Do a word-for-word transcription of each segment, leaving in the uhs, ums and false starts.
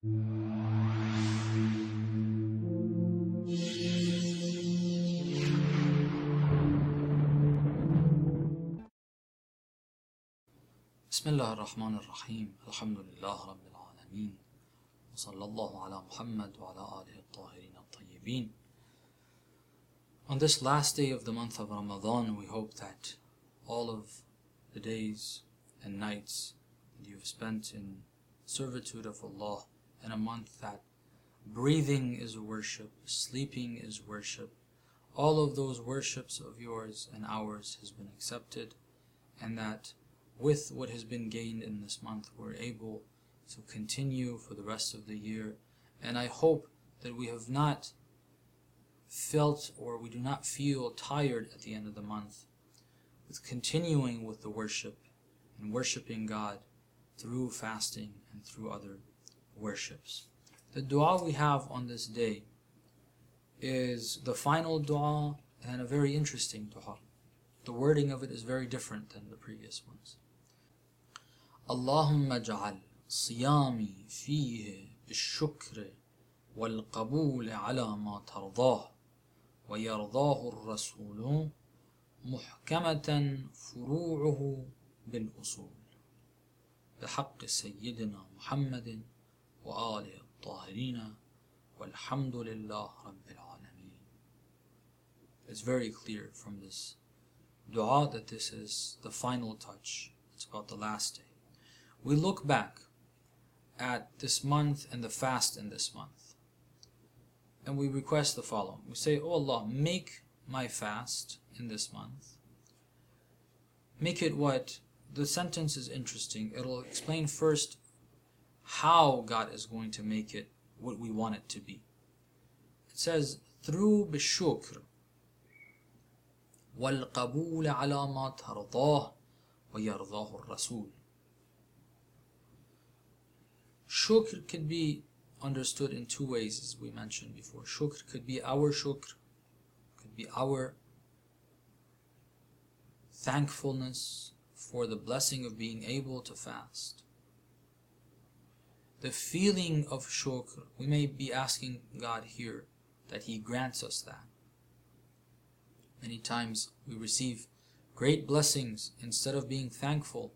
Bismillah ar-Rahman ar-Rahim. Alhamdulillah Rabbil Alameen. Wa sallallahu ala Muhammad wa ala alihi at-tahirin at-tayyibin. On this last day of the month of Ramadan, we hope that all of the days and nights that you've spent in servitude of Allah, in a month that breathing is worship, sleeping is worship, all of those worships of yours and ours has been accepted, and that with what has been gained in this month, we're able to continue for the rest of the year. And I hope that we have not felt, or we do not feel tired at the end of the month with continuing with the worship and worshiping God through fasting and through other worships. The dua we have on this day is the final dua, and a very interesting dua. The wording of it is very different than the previous ones. Allahumma ja'al siyami fihi بالشكر والقبول على ما ترضاه ويرضاه الرسول محكمة فروعه بالأصول بحق سيدنا محمد وآله الطاهرين والحمد لله رب العالمين. It's very clear from this dua that this is the final touch. It's about the last day. We look back at this month and the fast in this month, and we request the following. We say, Oh Allah, make my fast in this month, make it what? The sentence is interesting. It'll explain first how God is going to make it what we want it to be. It says, through bishukr والقبول على ما ترضاه ويرضاه الرسول. Shukr could be understood in two ways, as we mentioned before. Shukr could be our shukr, could be our thankfulness for the blessing of being able to fast. The feeling of shukr, we may be asking God here that He grants us that. Many times we receive great blessings. Instead of being thankful,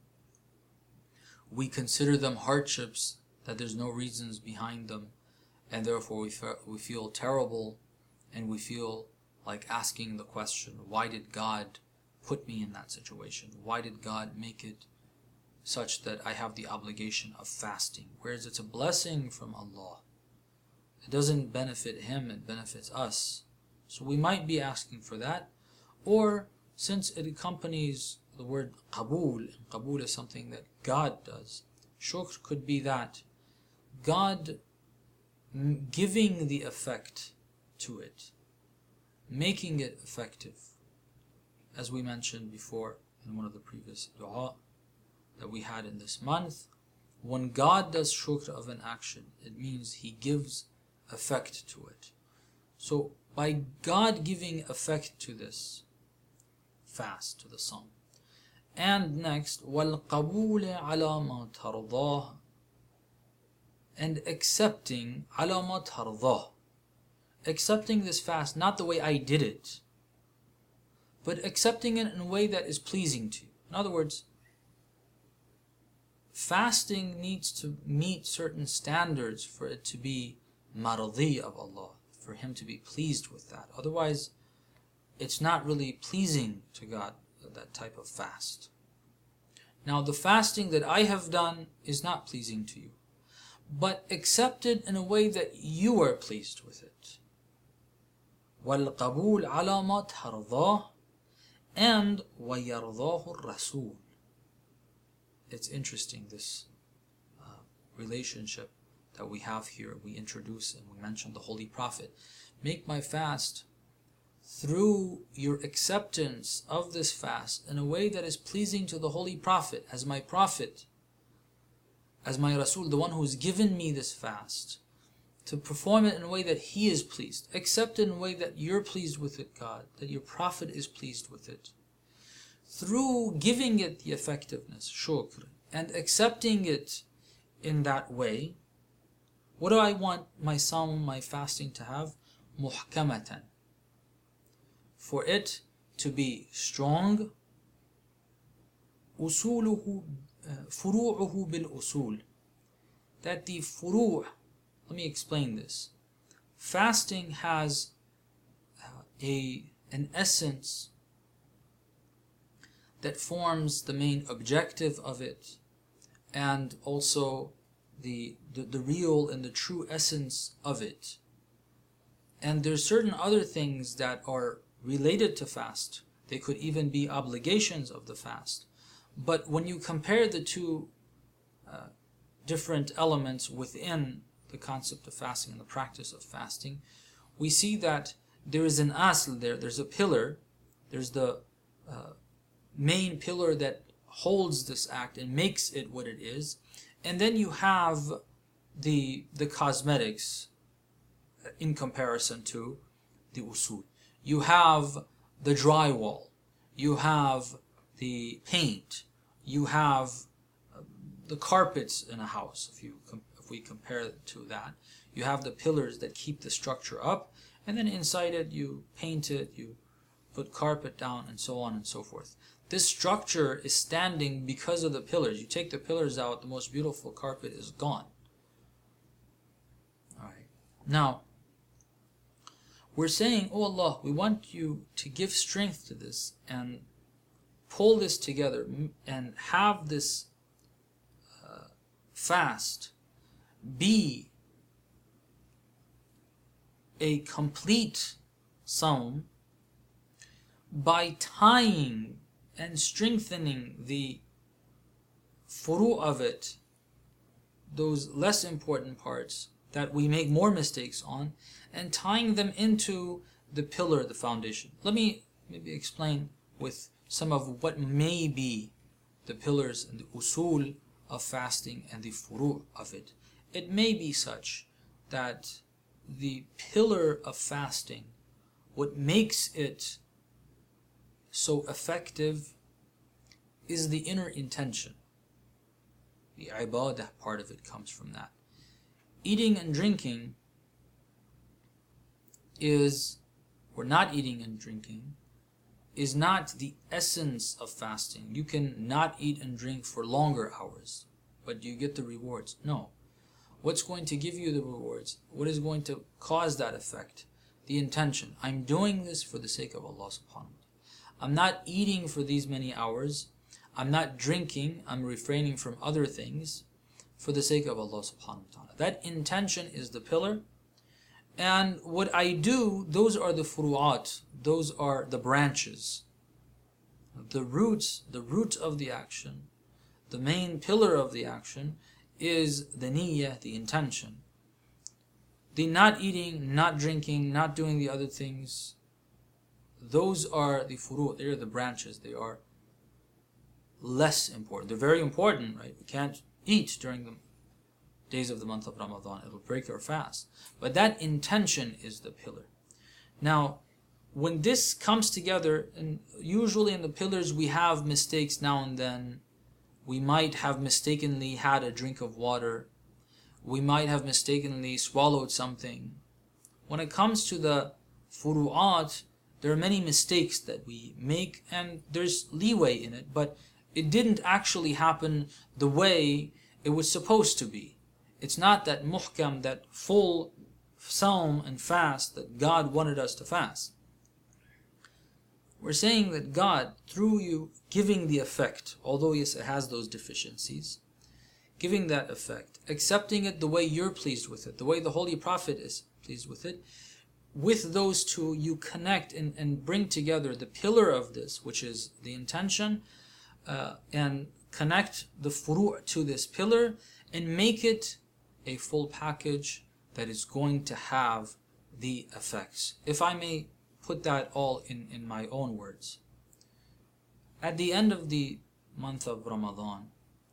we consider them hardships, that there's no reasons behind them, and therefore we, fe- we feel terrible, and we feel like asking the question, why did God put me in that situation? Why did God make it such that I have the obligation of fasting? Whereas it's a blessing from Allah. It doesn't benefit Him, it benefits us. So we might be asking for that. Or, since it accompanies the word qabul, and qabul is something that God does, shukr could be that God giving the effect to it, making it effective. As we mentioned before in one of the previous dua that we had in this month, when God does shukr of an action, it means He gives effect to it. So by God giving effect to this fast, to the sawm, and next وَالْقَبُولِ عَلَى مَا تَرْضَاهُ, and accepting عَلَى مَا تَرْضَاهُ, accepting this fast not the way I did it, but accepting it in a way that is pleasing to you. In other words, fasting needs to meet certain standards for it to be maradi of Allah, for Him to be pleased with that. Otherwise, it's not really pleasing to God, that type of fast. Now, the fasting that I have done is not pleasing to you, but accepted in a way that you are pleased with it. وَالْقَبُولِ عَلَى مَا تَرْضَاهُ and وَيَرْضَاهُ الرَّسُولُ. It's interesting, this uh, relationship that we have here. We introduce and we mention the Holy Prophet. Make my fast through your acceptance of this fast in a way that is pleasing to the Holy Prophet, as my Prophet, as my Rasul, the one who has given me this fast, to perform it in a way that he is pleased. Accept it in a way that you're pleased with it, God, that your Prophet is pleased with it. Through giving it the effectiveness, shukr, and accepting it in that way, What do I want my sawm, my fasting to have? Muhkamatan. For it to be strong. Usuluhu, furu'uhu bil usul. That the furu', let me explain this. Fasting has a an essence that forms the main objective of it, and also the, the the real and the true essence of it. And there's certain other things that are related to fast. They could even be obligations of the fast. But when you compare the two uh, different elements within the concept of fasting and the practice of fasting, we see that there is an asl there, there's a pillar, there's the uh, main pillar that holds this act and makes it what it is, and then you have the the cosmetics in comparison to the usul. You have the drywall, you have the paint, you have the carpets in a house, if you if we compare it to that. You have the pillars that keep the structure up, and then inside it you paint it, you put carpet down, and so on and so forth. This structure is standing because of the pillars. You take the pillars out, the most beautiful carpet is gone. Alright. Now, we're saying, oh Allah, we want you to give strength to this and pull this together and have this uh, fast be a complete sawm by tying and strengthening the furu of it, those less important parts that we make more mistakes on, and tying them into the pillar, the foundation. Let me maybe explain with some of what may be the pillars and the usul of fasting and the furu of it. It may be such that the pillar of fasting, what makes it so effective, is the inner intention. The ibadah part of it comes from that. Eating and drinking is, or not eating and drinking, is not the essence of fasting. You can not eat and drink for longer hours, but you get the rewards. No. What's going to give you the rewards? What is going to cause that effect? The intention. I'm doing this for the sake of Allah subhanahu wa ta'ala. I'm not eating for these many hours. I'm not drinking. I'm refraining from other things for the sake of Allah subhanahu wa ta'ala. That intention is the pillar. And what I do, those are the furu'at. Those are the branches. The roots, the root of the action, the main pillar of the action is the niyyah, the intention. The not eating, not drinking, not doing the other things, those are the furu', they are the branches. They are less important. They're very important, right? We can't eat during the days of the month of Ramadan. It'll break our fast. But that intention is the pillar. Now, when this comes together, and usually in the pillars we have mistakes now and then. We might have mistakenly had a drink of water. We might have mistakenly swallowed something. When it comes to the furu'at, there are many mistakes that we make, and there's leeway in it, but it didn't actually happen the way it was supposed to be. It's not that muhkam, that full sawm and fast that God wanted us to fast. We're saying that God, through you giving the effect, although yes, it has those deficiencies, giving that effect, accepting it the way you're pleased with it, the way the Holy Prophet is pleased with it, with those two you connect and, and bring together the pillar of this, which is the intention, uh, and connect the furu' to this pillar and make it a full package that is going to have the effects. If I may put that all in, in my own words. At the end of the month of Ramadan,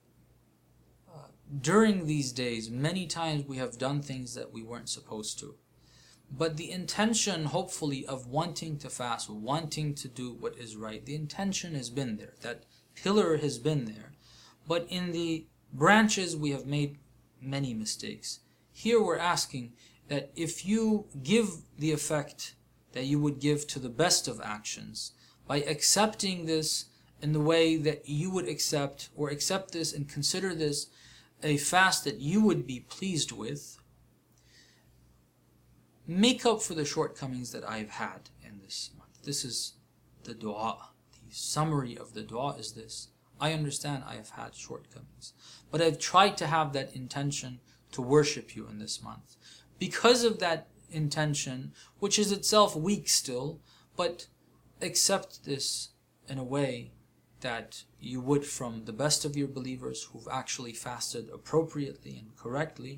uh, during these days, many times we have done things that we weren't supposed to. But the intention, hopefully, of wanting to fast, wanting to do what is right, the intention has been there. That pillar has been there. But in the branches, we have made many mistakes. Here we're asking that if you give the effect that you would give to the best of actions, by accepting this in the way that you would accept, or accept this and consider this a fast that you would be pleased with, make up for the shortcomings that I've had in this month. This is the dua. The summary of the dua is this: I understand I have had shortcomings, but I've tried to have that intention to worship you in this month. Because of that intention, which is itself weak still, but accept this in a way that you would from the best of your believers who've actually fasted appropriately and correctly,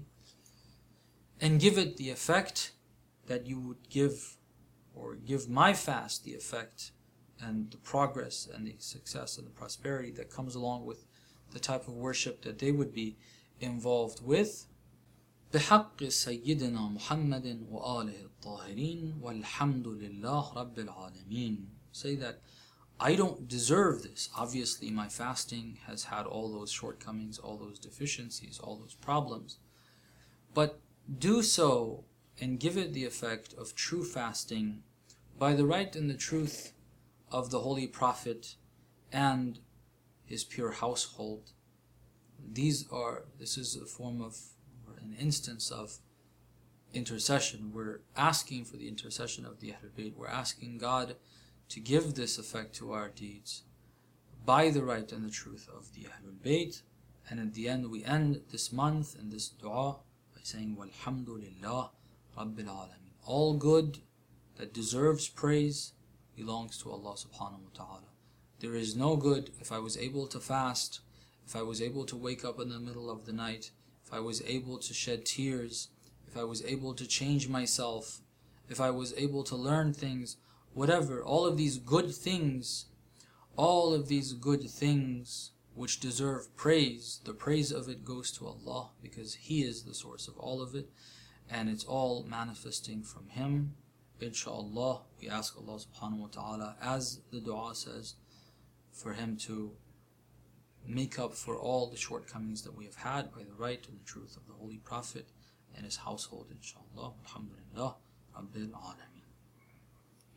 and give it the effect that you would give, or give my fast the effect and the progress and the success and the prosperity that comes along with the type of worship that they would be involved with. بحق سيدنا محمد وآله الطاهرين والحمد لله رب العالمين. Say that I don't deserve this. Obviously my fasting has had all those shortcomings, all those deficiencies, all those problems. But do so and give it the effect of true fasting by the right and the truth of the Holy Prophet and his pure household. These are, this is a form of, or an instance of intercession. We're asking for the intercession of the Ahlul Bayt. We're asking God to give this effect to our deeds by the right and the truth of the Ahlul Bayt. And at the end we end this month and this dua by saying Walhamdulillah Rabbil Alameen. All good that deserves praise belongs to Allah subhanahu wa ta'ala. There is no good. If I was able to fast, if I was able to wake up in the middle of the night, if I was able to shed tears, if I was able to change myself, if I was able to learn things, whatever, all of these good things, all of these good things which deserve praise, the praise of it goes to Allah, because He is the source of all of it, and it's all manifesting from Him. Inshallah, we ask Allah subhanahu wa ta'ala, as the dua says, for Him to make up for all the shortcomings that we have had by the right and the truth of the Holy Prophet and his household, inshallah. Alhamdulillah Rabbil Alameen.